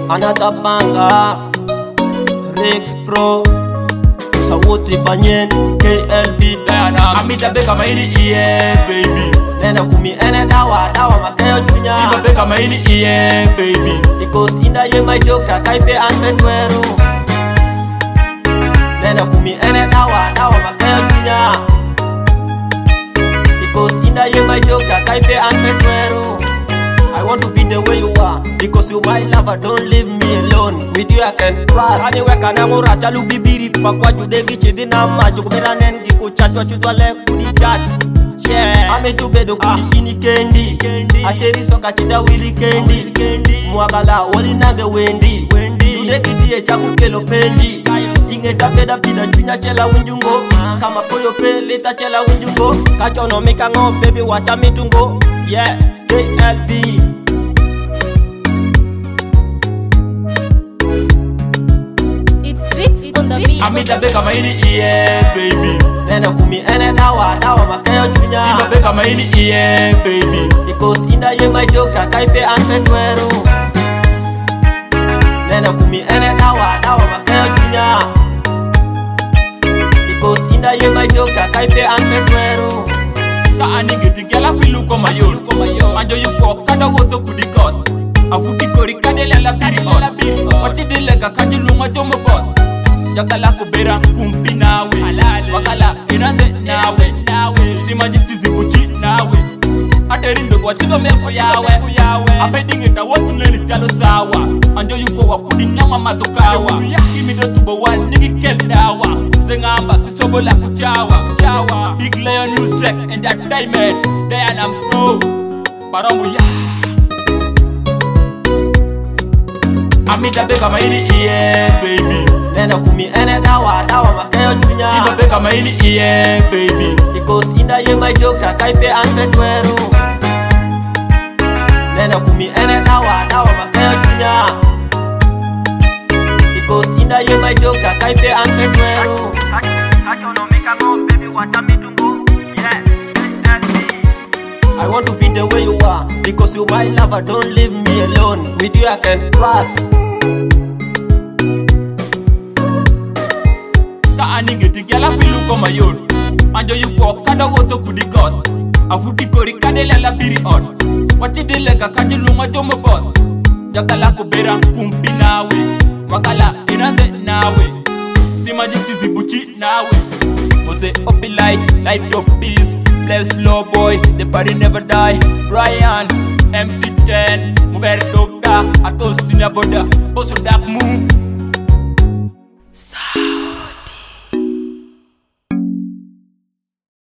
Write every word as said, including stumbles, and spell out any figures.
Another banger, Rex Pro, Sawoti Banyen, K L B Diana. Amita beka maini iye baby. Nena kumi ene dawa, dawa makayo chunya. Iba beka maini iye baby. Because inda ye my doctor, kaipe anpetwero. Nena kumi ene dawa, dawa makayo chunya. Because inda ye my doctor, kaipe anpetwero. I want to be the way you are, because you my lover, don't leave me alone. With you I can trust. Anyway kanangura chalu bibiri pakwa judegi chidi na majo kubera nengi kuchachwa chudwa le kudi chat. Yeah, ame tu bedo kudi ini kendi. Ateri soka chida wili kendi. Mwagala wali nage wendi. Judegi tiye chaku kelo penji. Inge tapeda pida chunya chela winjungo. Kama koyo pe lita chela winjungo. Kachono mika ngo baby wacha mitungo. Yeah, K L B. It's Rick on the beat. Amita beka maini iye baby. Nena kumi ene dawa, dawa makayo chunya. Iba beka maini iye baby. Because inda ye my doctor, kaipe anpetwero. Nena kumi ene dawa, dawa makayo chunya. Because inda ye my doctor, kaipe anpetwero. Ka aninge tigela filu ko mayor ko mayor. Anjo yuko kada woto kudikot. Afuti kori kadele la biri on. Wati dilega kadilunga jomo bot. Yakala kubera kumpi nawe. Wakala inaze nawe. Simaji tizi kuchi nawe. Aterindo kwa tizo meko yawe. Apedinge ta wotu neli jalo sawa. Anjo yuko wakudi nyama matokawa. Imido tubo wan nigi keldawa. Zengamba sisogo la kuchawa. Big Lion Music Entertainment. Diana Pro Barambu ya Amita beka maini iye baby. Nena kumi ene dawa, dawa makayo chunya. Iba beka maini iye baby. Because inda ye my doctor, kaipe anpetwero. Nena kumi ene dawa, dawa makayo chunya. Because inda ye my doctor, kaipe anpetwero. Kachono mika ngo baby wacha mitungo. Yeah, I want to be the way you are, because you my lover, don't leave me alone. With you I can trust. Ka aninge tigela filu ko mayor. Anjo yuko kada woto kudikot. Afuti kori kadele la biri on. Wati dilega kadilunga jomo bot. Yakala kubera kumpi nawe. Wakala inaze nawe. Simaji tizi buchi nawe. Mose opi light, light up peace. Bless slow boy, the party never die. Brian, M C ten, Mubere Doctor, Atos Sinaboda, Boso Dark Moon.